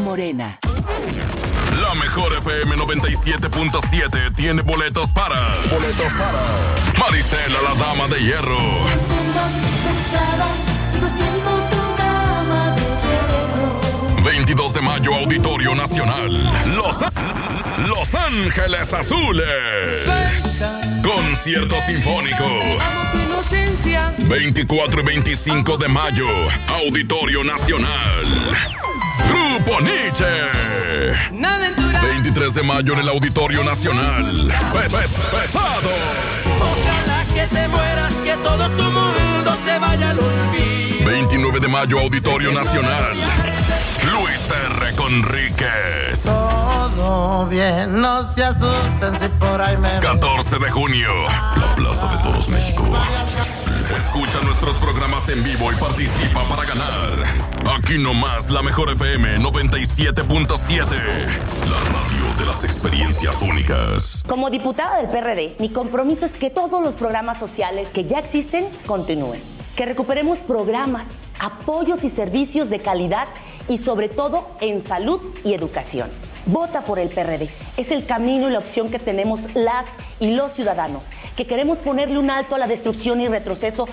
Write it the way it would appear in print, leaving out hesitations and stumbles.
Morena. La mejor FM 97.7 tiene boletos para Maricela, la dama de hierro. 22 de mayo, Auditorio Nacional. Los Ángeles Azules. Concierto sinfónico. 24 y 25 de mayo, Auditorio Nacional. Grupo Nietzsche. 23 de mayo en el Auditorio Nacional. Pesado. Ojalá que te mueras, que todo tu mundo se vaya al olvido. 29 de mayo, Auditorio Nacional. Luis R. Conríquez. Todo bien, no se asusten si por ahí me... 14 de junio, la Plaza de Toros, México. Escucha nuestros programas en vivo y participa para ganar. Aquí nomás, la mejor FM 97.7. La radio de las experiencias únicas. Como diputada del PRD, mi compromiso es que todos los programas sociales que ya existen continúen. Que recuperemos programas, apoyos y servicios de calidad y sobre todo en salud y educación. Vota por el PRD. Es el camino y la opción que tenemos las y los ciudadanos, que queremos ponerle un alto a la destrucción y retroceso